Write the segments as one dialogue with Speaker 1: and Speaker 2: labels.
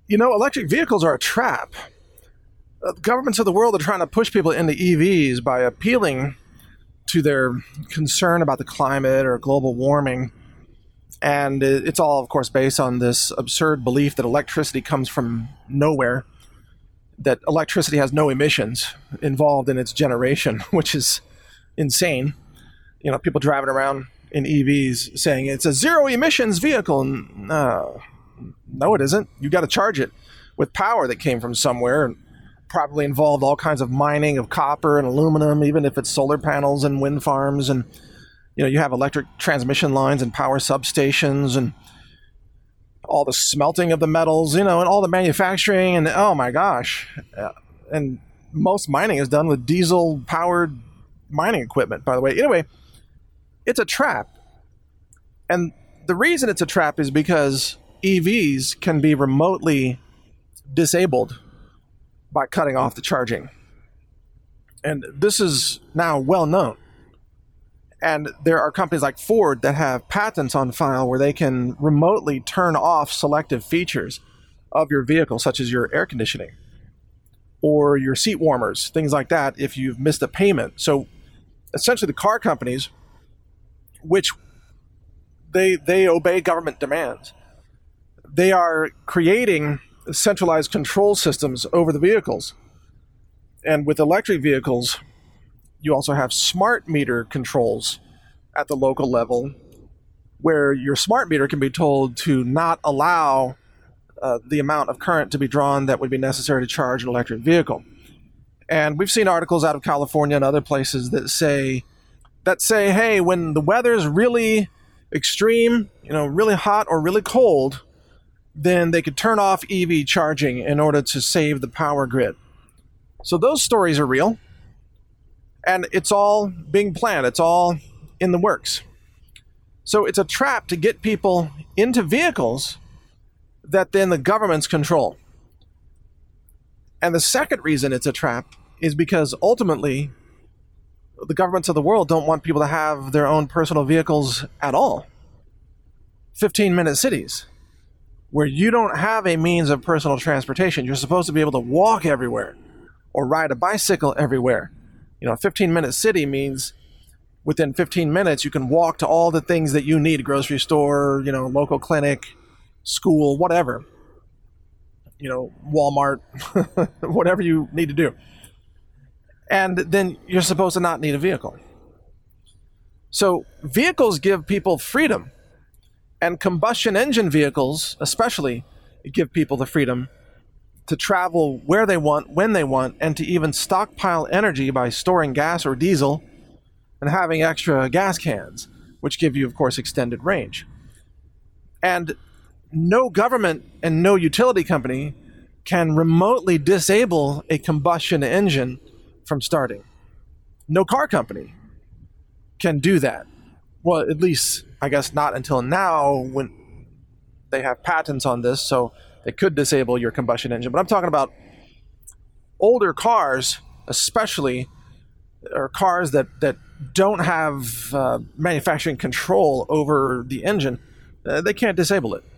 Speaker 1: Electric vehicles are a trap. Governments of the world are trying to push people into EVs by appealing to their concern about the climate or global warming. And it's all, of course, based on this absurd belief that electricity comes from nowhere, that electricity has no emissions involved in its generation, which is insane. People driving around in EVs saying it's a zero emissions vehicle. No, it isn't. You got to charge it with power that came from somewhere, and probably involved all kinds of mining of copper and aluminum, even if it's solar panels and wind farms. And you have electric transmission lines and power substations and all the smelting of the metals, and all the manufacturing. And oh my gosh. And most mining is done with diesel powered mining equipment, by the way. Anyway, it's a trap. And the reason it's a trap is because EVs can be remotely disabled by cutting off the charging. And this is now well known. And there are companies like Ford that have patents on file where they can remotely turn off selective features of your vehicle, such as your air conditioning or your seat warmers, things like that, if you've missed a payment. So essentially the car companies, which they obey government demands, they are creating centralized control systems over the vehicles. And with electric vehicles, you also have smart meter controls at the local level, where your smart meter can be told to not allow the amount of current to be drawn that would be necessary to charge an electric vehicle. And we've seen articles out of California and other places that say, hey, when the weather's really extreme, really hot or really cold, then they could turn off EV charging in order to save the power grid. So those stories are real. And it's all being planned. It's all in the works. So it's a trap to get people into vehicles that then the governments control. And the second reason it's a trap is because ultimately the governments of the world don't want people to have their own personal vehicles at all. 15-minute cities, where you don't have a means of personal transportation. You're supposed to be able to walk everywhere or ride a bicycle everywhere. A 15-minute city means within 15 minutes you can walk to all the things that you need: grocery store, local clinic, school, whatever. Walmart, whatever you need to do. And then you're supposed to not need a vehicle. So vehicles give people freedom. And combustion engine vehicles, especially, give people the freedom to travel where they want, when they want, and to even stockpile energy by storing gas or diesel and having extra gas cans, which give you, of course, extended range. And no government and no utility company can remotely disable a combustion engine from starting. No car company can do that. Well, at least, I guess, not until now, when they have patents on this, so they could disable your combustion engine. But I'm talking about older cars, especially, or cars that don't have manufacturing control over the engine. They can't disable it.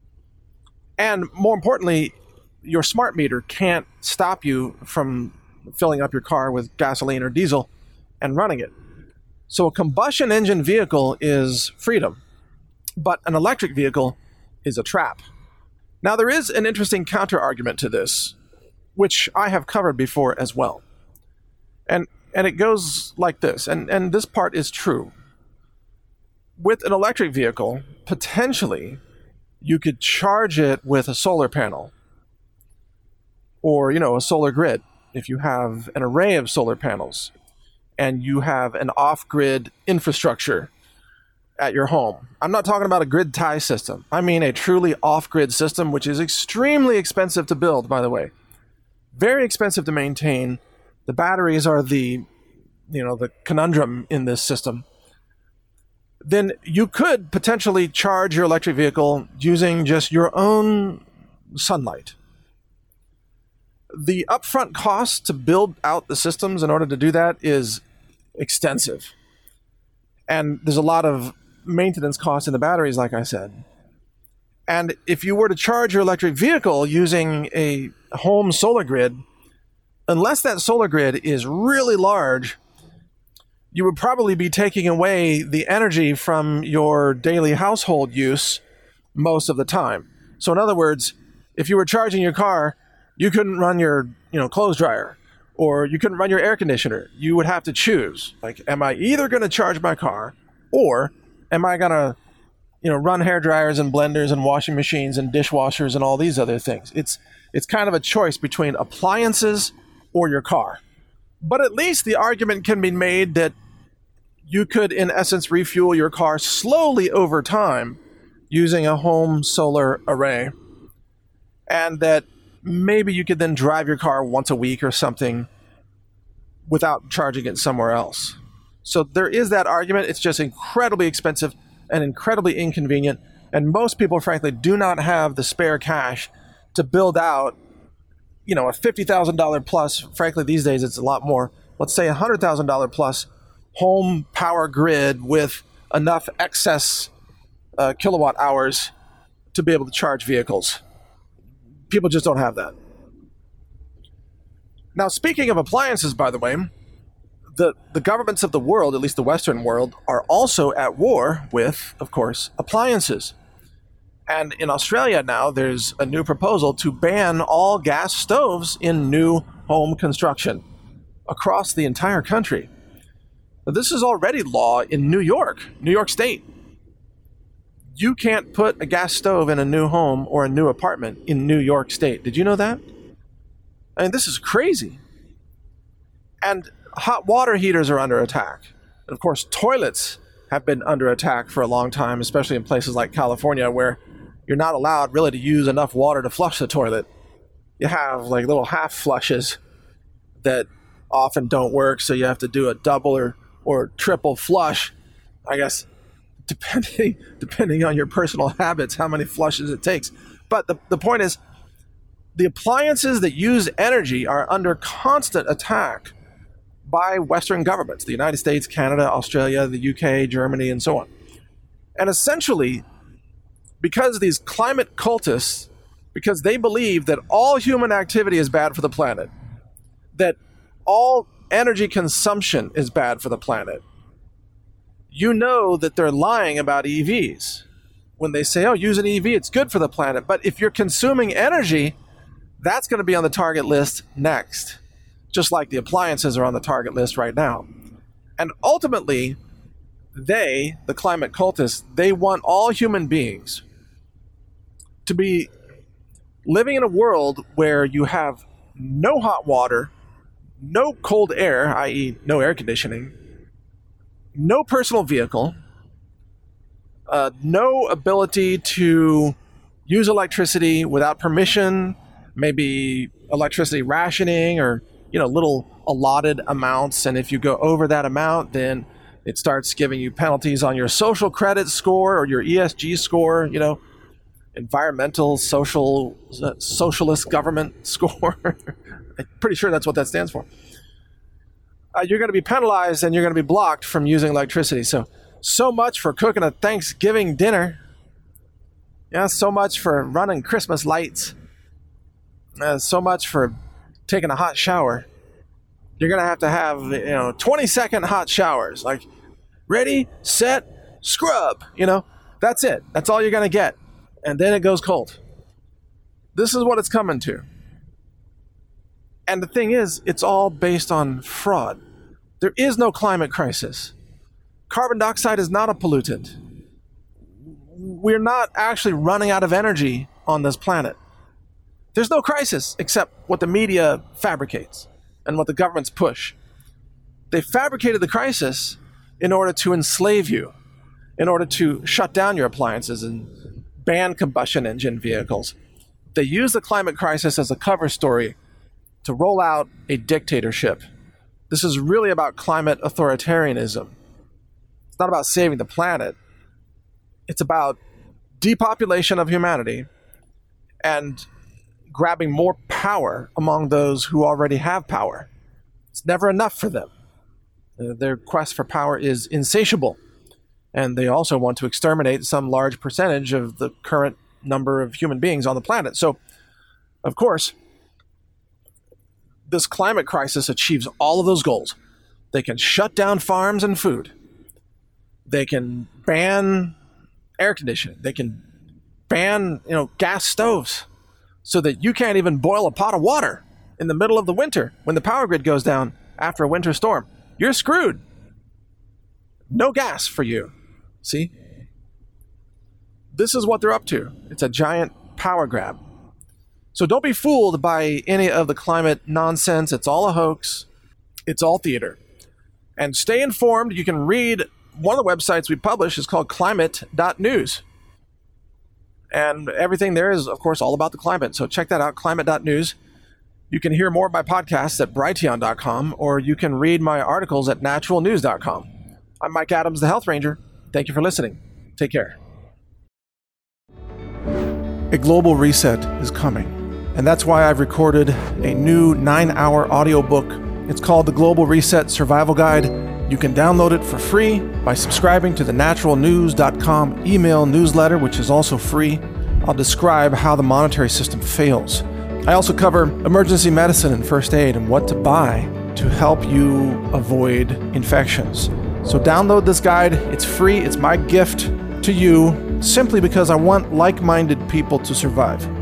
Speaker 1: And more importantly, your smart meter can't stop you from filling up your car with gasoline or diesel and running it. So a combustion engine vehicle is freedom, but an electric vehicle is a trap. Now, there is an interesting counter-argument to this, which I have covered before as well. And it goes like this, and this part is true. With an electric vehicle, potentially, you could charge it with a solar panel or, a solar grid if you have an array of solar panels and you have an off-grid infrastructure at your home. I'm not talking about a grid tie system. I mean a truly off-grid system, which is extremely expensive to build, by the way. Very expensive to maintain. The batteries are the conundrum in this system. Then you could potentially charge your electric vehicle using just your own sunlight. The upfront cost to build out the systems in order to do that is extensive. And there's a lot of maintenance costs in the batteries, like I said. And if you were to charge your electric vehicle using a home solar grid, unless that solar grid is really large, you would probably be taking away the energy from your daily household use most of the time. So in other words, if you were charging your car, you couldn't run your clothes dryer, or you couldn't run your air conditioner. You would have to choose, like, am I either going to charge my car, or am I going to run hair dryers and blenders and washing machines and dishwashers and all these other things? It's kind of a choice between appliances or your car. But at least the argument can be made that you could, in essence, refuel your car slowly over time using a home solar array, and that maybe you could then drive your car once a week or something without charging it somewhere else. So there is that argument. It's just incredibly expensive and incredibly inconvenient. And most people, frankly, do not have the spare cash to build out, a $50,000 plus, frankly, these days it's a lot more, let's say $100,000 plus home power grid with enough excess kilowatt hours to be able to charge vehicles. People just don't have that. Now, speaking of appliances, by the way, the governments of the world, at least the Western world, are also at war with, of course, appliances. And in Australia now, there's a new proposal to ban all gas stoves in new home construction across the entire country. Now, this is already law in New York State. You can't put a gas stove in a new home or a new apartment in New York State. Did you know that? I mean, this is crazy. And hot water heaters are under attack. And of course, toilets have been under attack for a long time, especially in places like California, where you're not allowed really to use enough water to flush the toilet. You have like little half flushes that often don't work, so you have to do a double or triple flush, I guess, depending on your personal habits, how many flushes it takes. But the point is, the appliances that use energy are under constant attack by Western governments, the United States, Canada, Australia, the UK, Germany, and so on. And essentially, because these climate cultists, because they believe that all human activity is bad for the planet, that all energy consumption is bad for the planet, you know that they're lying about EVs. When they say, use an EV, it's good for the planet. But if you're consuming energy, that's going to be on the target list next, just like the appliances are on the target list right now. And ultimately, the climate cultists, they want all human beings to be living in a world where you have no hot water, no cold air, i.e. no air conditioning, no personal vehicle, no ability to use electricity without permission, maybe electricity rationing or little allotted amounts, and if you go over that amount, then it starts giving you penalties on your social credit score or your ESG score, environmental socialist government score. I'm pretty sure that's what that stands for. You're going to be penalized and you're going to be blocked from using electricity. So much for cooking a Thanksgiving dinner. Yeah, so much for running Christmas lights. So much for taking a hot shower. You're going to have 20-second hot showers. Like, ready, set, scrub. That's it. That's all you're going to get. And then it goes cold. This is what it's coming to. And the thing is, it's all based on fraud. There is no climate crisis. Carbon dioxide is not a pollutant. We're not actually running out of energy on this planet. There's no crisis except what the media fabricates and what the governments push. They fabricated the crisis in order to enslave you, in order to shut down your appliances and ban combustion engine vehicles. They use the climate crisis as a cover story to roll out a dictatorship. This is really about climate authoritarianism. It's not about saving the planet. It's about depopulation of humanity and grabbing more power among those who already have power. It's never enough for them. Their quest for power is insatiable. And they also want to exterminate some large percentage of the current number of human beings on the planet. So, of course, this climate crisis achieves all of those goals. They can shut down farms and food. They can ban air conditioning. They can ban, gas stoves so that you can't even boil a pot of water in the middle of the winter when the power grid goes down after a winter storm. You're screwed. No gas for you. See? This is what they're up to. It's a giant power grab. So don't be fooled by any of the climate nonsense. It's all a hoax. It's all theater. And stay informed. You can read one of the websites we publish is called climate.news. And everything there is, of course, all about the climate. So check that out, climate.news. You can hear more of my podcasts at brighteon.com, or you can read my articles at naturalnews.com. I'm Mike Adams, the Health Ranger. Thank you for listening. Take care. A global reset is coming, and that's why I've recorded a new 9-hour audiobook. It's called The Global Reset Survival Guide. You can download it for free by subscribing to the naturalnews.com email newsletter, which is also free. I'll describe how the monetary system fails. I also cover emergency medicine and first aid and what to buy to help you avoid infections. So download this guide. It's free. It's my gift to you simply because I want like-minded people to survive.